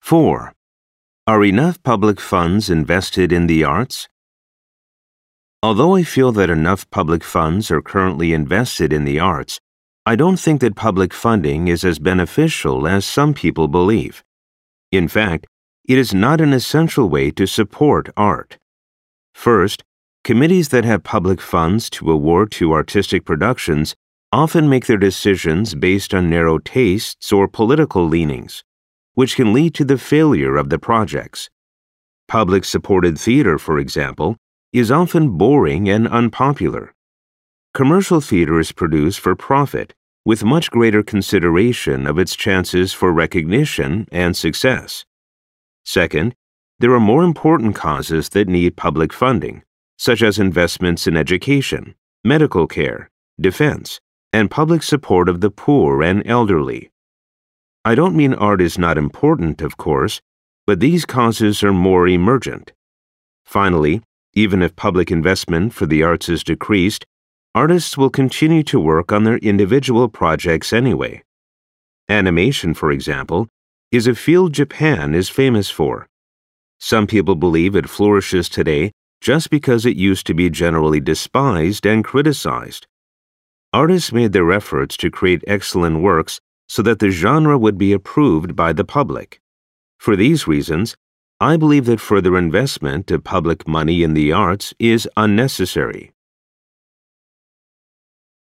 4. Are enough public funds invested in the arts? Although I feel that enough public funds are currently invested in the arts, I don't think that public funding is as beneficial as some people believe. In fact, it is not an essential way to support art. First, committees that have public funds to award to artistic productions often make their decisions based on narrow tastes or political leanings, which can lead to the failure of the projects. Public-supported theater, for example, is often boring and unpopular. Commercial theater is produced for profit, with much greater consideration of its chances for recognition and success. Second, there are more important causes that need public funding, such as investments in education, medical care, defense, and public support of the poor and elderly. I don't mean art is not important, of course, but these causes are more emergent. Finally, even if public investment for the arts is decreased, artists will continue to work on their individual projects anyway. Animation, for example, is a field Japan is famous for. Some people believe it flourishes today just because it used to be generally despised and criticized. Artists made their efforts to create excellent works so that the genre would be approved by the public. For these reasons, I believe that further investment of public money in the arts is unnecessary.